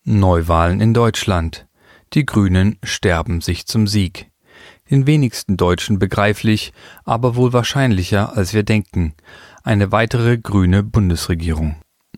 Neuwahlen in Deutschland. Die Grünen sterben sich zum Sieg. Den wenigsten Deutschen begreiflich, aber wohl wahrscheinlicher, als wir denken. Eine weitere grüne Bundesregierung.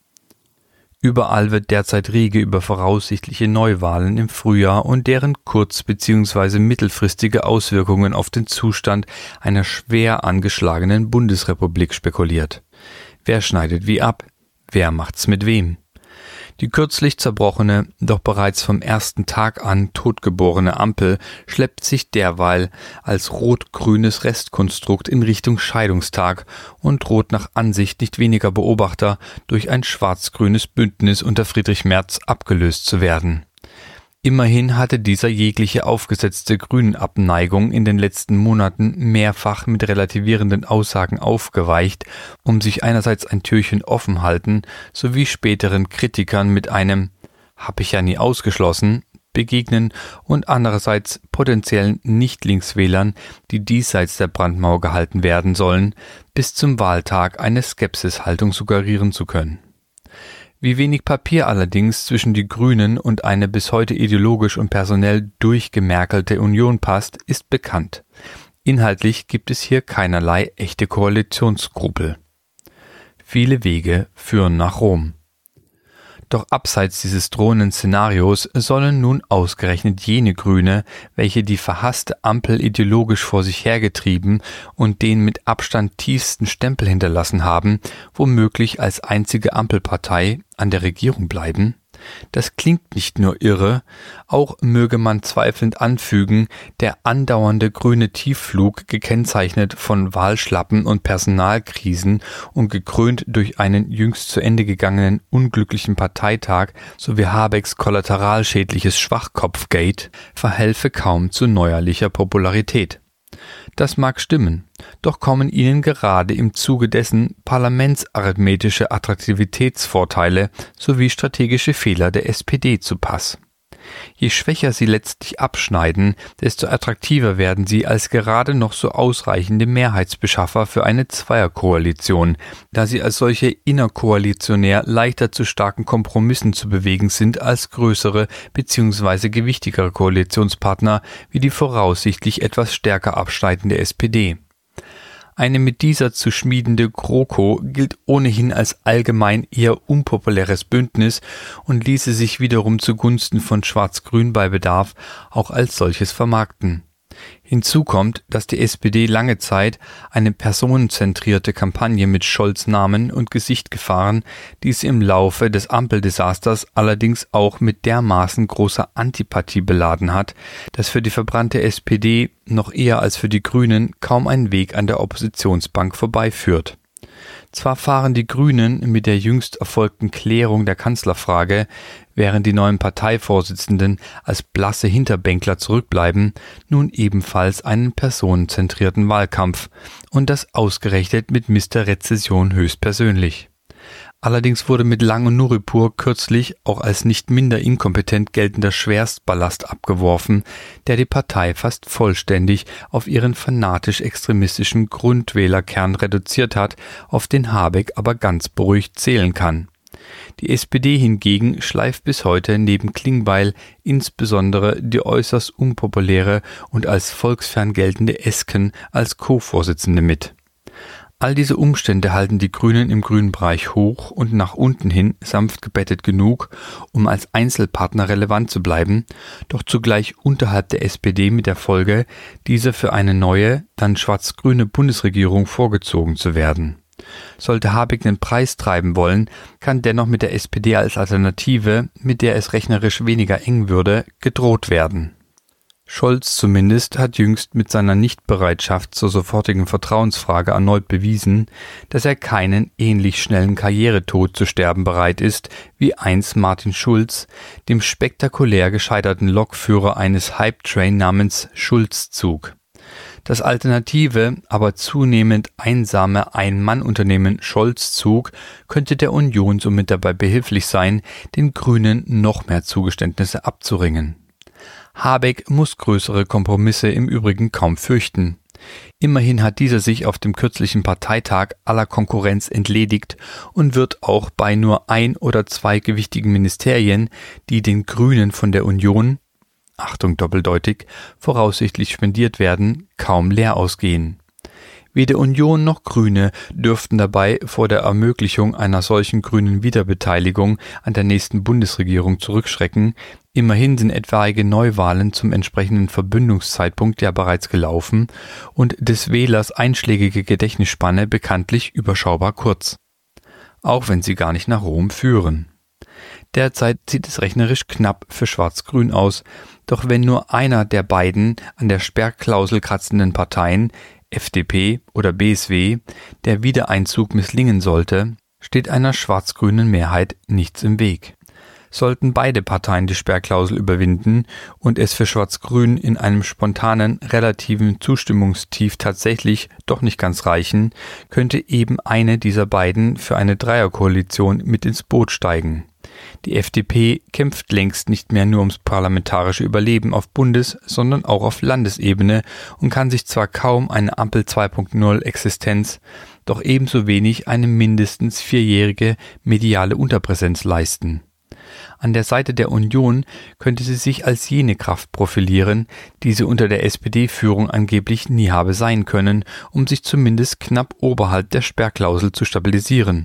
Überall wird derzeit rege über voraussichtliche Neuwahlen im Frühjahr und deren kurz- bzw. mittelfristige Auswirkungen auf den Zustand einer schwer angeschlagenen Bundesrepublik spekuliert. Wer schneidet wie ab? Wer macht's mit wem? Die kürzlich zerbrochene, doch bereits vom ersten Tag an totgeborene Ampel schleppt sich derweil als rot-grünes Restkonstrukt in Richtung Scheidungstag und droht nach Ansicht nicht weniger Beobachter durch ein schwarz-grünes Bündnis unter Friedrich Merz abgelöst zu werden. Immerhin hatte dieser jegliche aufgesetzte Grünen-Abneigung in den letzten Monaten mehrfach mit relativierenden Aussagen aufgeweicht, um sich einerseits ein Türchen offen halten, sowie späteren Kritikern mit einem »Hab ich ja nie ausgeschlossen« begegnen und andererseits potenziellen Nicht-Linkswählern, die diesseits der Brandmauer gehalten werden sollen, bis zum Wahltag eine Skepsishaltung suggerieren zu können. Wie wenig Papier allerdings zwischen die Grünen und eine bis heute ideologisch und personell durchgemerkelte Union passt, ist bekannt. Inhaltlich gibt es hier keinerlei echte Koalitionsskrupel. Viele Wege führen nach Rom. Doch abseits dieses drohenden Szenarios sollen nun ausgerechnet jene Grüne, welche die verhasste Ampel ideologisch vor sich hergetrieben und den mit Abstand tiefsten Stempel hinterlassen haben, womöglich als einzige Ampelpartei an der Regierung bleiben? Das klingt nicht nur irre, auch möge man zweifelnd anfügen, der andauernde grüne Tiefflug, gekennzeichnet von Wahlschlappen und Personalkrisen und gekrönt durch einen jüngst zu Ende gegangenen unglücklichen Parteitag sowie Habecks kollateralschädliches Schwachkopfgate, verhelfe kaum zu neuerlicher Popularität. Das mag stimmen, doch kommen ihnen gerade im Zuge dessen parlamentsarithmetische Attraktivitätsvorteile sowie strategische Fehler der SPD zu Pass. Je schwächer sie letztlich abschneiden, desto attraktiver werden sie als gerade noch so ausreichende Mehrheitsbeschaffer für eine Zweierkoalition, da sie als solche innerkoalitionär leichter zu starken Kompromissen zu bewegen sind als größere bzw. gewichtigere Koalitionspartner wie die voraussichtlich etwas stärker abschneidende SPD. Eine mit dieser zu schmiedende GroKo gilt ohnehin als allgemein eher unpopuläres Bündnis und ließe sich wiederum zugunsten von Schwarz-Grün bei Bedarf auch als solches vermarkten. Hinzu kommt, dass die SPD lange Zeit eine personenzentrierte Kampagne mit Scholz Namen und Gesicht gefahren, diese im Laufe des Ampeldesasters allerdings auch mit dermaßen großer Antipathie beladen hat, dass für die verbrannte SPD noch eher als für die Grünen kaum ein Weg an der Oppositionsbank vorbeiführt. Zwar fahren die Grünen mit der jüngst erfolgten Klärung der Kanzlerfrage, während die neuen Parteivorsitzenden als blasse Hinterbänkler zurückbleiben, nun ebenfalls einen personenzentrierten Wahlkampf und das ausgerechnet mit Mr. Rezession höchstpersönlich. Allerdings wurde mit Lang und Nuripur kürzlich auch als nicht minder inkompetent geltender Schwerstballast abgeworfen, der die Partei fast vollständig auf ihren fanatisch-extremistischen Grundwählerkern reduziert hat, auf den Habeck aber ganz beruhigt zählen kann. Die SPD hingegen schleift bis heute neben Klingbeil insbesondere die äußerst unpopuläre und als volksfern geltende Esken als Co-Vorsitzende mit. All diese Umstände halten die Grünen im grünen Bereich hoch und nach unten hin sanft gebettet genug, um als Einzelpartner relevant zu bleiben, doch zugleich unterhalb der SPD mit der Folge, diese für eine neue, dann schwarz-grüne Bundesregierung vorgezogen zu werden. Sollte Habeck den Preis treiben wollen, kann dennoch mit der SPD als Alternative, mit der es rechnerisch weniger eng würde, gedroht werden. Scholz zumindest hat jüngst mit seiner Nichtbereitschaft zur sofortigen Vertrauensfrage erneut bewiesen, dass er keinen ähnlich schnellen Karrieretod zu sterben bereit ist, wie einst Martin Schulz, dem spektakulär gescheiterten Lokführer eines Hype-Train namens Schulzzug. Das alternative, aber zunehmend einsame Ein-Mann-Unternehmen Scholzzug könnte der Union somit dabei behilflich sein, den Grünen noch mehr Zugeständnisse abzuringen. Habeck muss größere Kompromisse im Übrigen kaum fürchten. Immerhin hat dieser sich auf dem kürzlichen Parteitag aller Konkurrenz entledigt und wird auch bei nur 1 oder 2 gewichtigen Ministerien, die den Grünen von der Union, Achtung doppeldeutig, voraussichtlich spendiert werden, kaum leer ausgehen. Weder Union noch Grüne dürften dabei vor der Ermöglichung einer solchen grünen Wiederbeteiligung an der nächsten Bundesregierung zurückschrecken. Immerhin sind etwaige Neuwahlen zum entsprechenden Verbündungszeitpunkt ja bereits gelaufen und des Wählers einschlägige Gedächtnisspanne bekanntlich überschaubar kurz. Auch wenn sie gar nicht nach Rom führen. Derzeit sieht es rechnerisch knapp für Schwarz-Grün aus, doch wenn nur einer der beiden an der Sperrklausel kratzenden Parteien, FDP oder BSW, der Wiedereinzug misslingen sollte, steht einer schwarz-grünen Mehrheit nichts im Weg. Sollten beide Parteien die Sperrklausel überwinden und es für Schwarz-Grün in einem spontanen, relativen Zustimmungstief tatsächlich doch nicht ganz reichen, könnte eben eine dieser beiden für eine Dreierkoalition mit ins Boot steigen. Die FDP kämpft längst nicht mehr nur ums parlamentarische Überleben auf Bundes-, sondern auch auf Landesebene und kann sich zwar kaum eine Ampel 2.0 Existenz, doch ebenso wenig eine mindestens 4-jährige mediale Unterpräsenz leisten. An der Seite der Union könnte sie sich als jene Kraft profilieren, die sie unter der SPD-Führung angeblich nie habe sein können, um sich zumindest knapp oberhalb der Sperrklausel zu stabilisieren.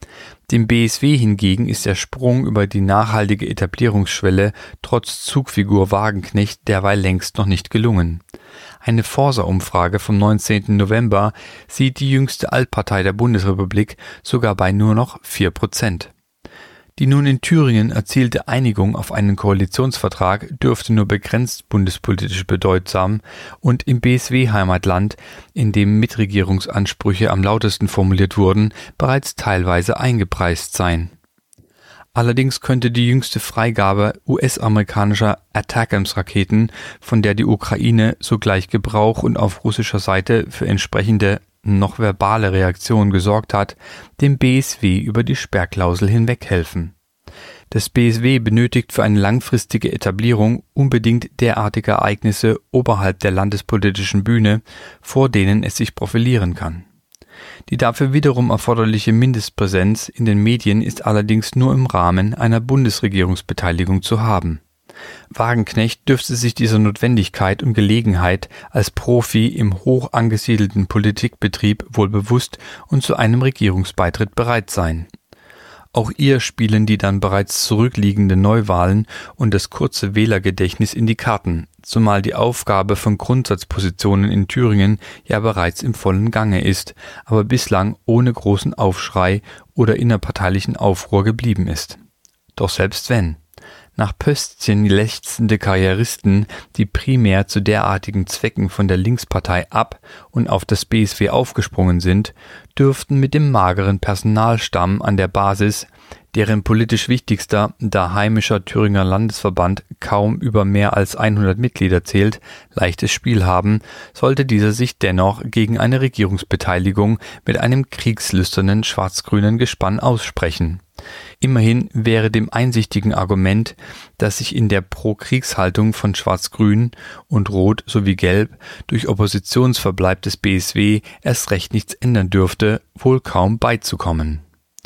Dem BSW hingegen ist der Sprung über die nachhaltige Etablierungsschwelle trotz Zugfigur Wagenknecht derweil längst noch nicht gelungen. Eine Forsa-Umfrage vom 19. November sieht die jüngste Altpartei der Bundesrepublik sogar bei nur noch 4%. Die nun in Thüringen erzielte Einigung auf einen Koalitionsvertrag dürfte nur begrenzt bundespolitisch bedeutsam und im BSW-Heimatland, in dem Mitregierungsansprüche am lautesten formuliert wurden, bereits teilweise eingepreist sein. Allerdings könnte die jüngste Freigabe US-amerikanischer ATACMS-Raketen, von der die Ukraine sogleich Gebrauch und auf russischer Seite für entsprechende noch verbale Reaktion gesorgt hat, dem BSW über die Sperrklausel hinweg helfen. Das BSW benötigt für eine langfristige Etablierung unbedingt derartige Ereignisse oberhalb der landespolitischen Bühne, vor denen es sich profilieren kann. Die dafür wiederum erforderliche Mindestpräsenz in den Medien ist allerdings nur im Rahmen einer Bundesregierungsbeteiligung zu haben. Wagenknecht dürfte sich dieser Notwendigkeit und Gelegenheit als Profi im hoch angesiedelten Politikbetrieb wohl bewusst und zu einem Regierungsbeitritt bereit sein. Auch ihr spielen die dann bereits zurückliegenden Neuwahlen und das kurze Wählergedächtnis in die Karten, zumal die Aufgabe von Grundsatzpositionen in Thüringen ja bereits im vollen Gange ist, aber bislang ohne großen Aufschrei oder innerparteilichen Aufruhr geblieben ist. Doch selbst wenn. Nach Pöstchen lechzende Karrieristen, die primär zu derartigen Zwecken von der Linkspartei ab und auf das BSW aufgesprungen sind, dürften mit dem mageren Personalstamm an der Basis, deren politisch wichtigster, da heimischer Thüringer Landesverband kaum über mehr als 100 Mitglieder zählt, leichtes Spiel haben, sollte dieser sich dennoch gegen eine Regierungsbeteiligung mit einem kriegslüsternen schwarz-grünen Gespann aussprechen. Immerhin wäre dem einsichtigen Argument, dass sich in der Pro-Kriegshaltung von Schwarz-Grün und Rot sowie Gelb durch Oppositionsverbleib des BSW erst recht nichts ändern dürfte, wohl kaum beizukommen.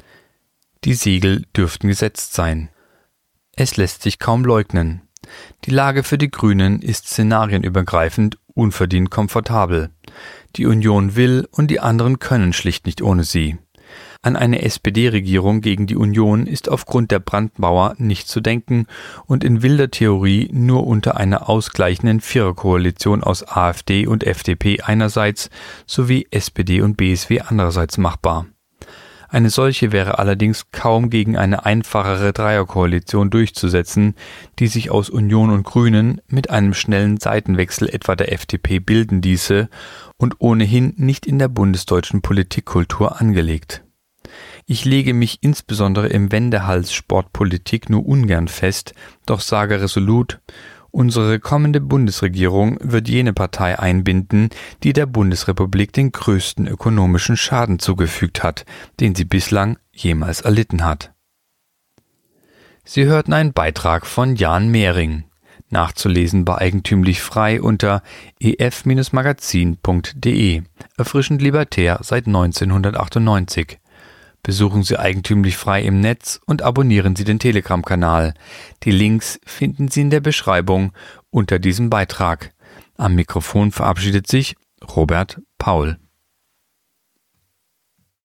Die Siegel dürften gesetzt sein. Es lässt sich kaum leugnen. Die Lage für die Grünen ist szenarienübergreifend unverdient komfortabel. Die Union will und die anderen können schlicht nicht ohne sie. An eine SPD-Regierung gegen die Union ist aufgrund der Brandmauer nicht zu denken und in wilder Theorie nur unter einer ausgleichenden Viererkoalition aus AfD und FDP einerseits sowie SPD und BSW andererseits machbar. Eine solche wäre allerdings kaum gegen eine einfachere Dreierkoalition durchzusetzen, die sich aus Union und Grünen mit einem schnellen Seitenwechsel etwa der FDP bilden ließe und ohnehin nicht in der bundesdeutschen Politikkultur angelegt. Ich lege mich insbesondere im Wendehals Sportpolitik nur ungern fest, doch sage resolut, unsere kommende Bundesregierung wird jene Partei einbinden, die der Bundesrepublik den größten ökonomischen Schaden zugefügt hat, den sie bislang jemals erlitten hat. Sie hörten einen Beitrag von Jan Mehring. Nachzulesen bei Eigentümlich Frei unter ef-magazin.de. Erfrischend libertär seit 1998. Besuchen Sie Eigentümlich Frei im Netz und abonnieren Sie den Telegram-Kanal. Die Links finden Sie in der Beschreibung unter diesem Beitrag. Am Mikrofon verabschiedet sich Robert Paul.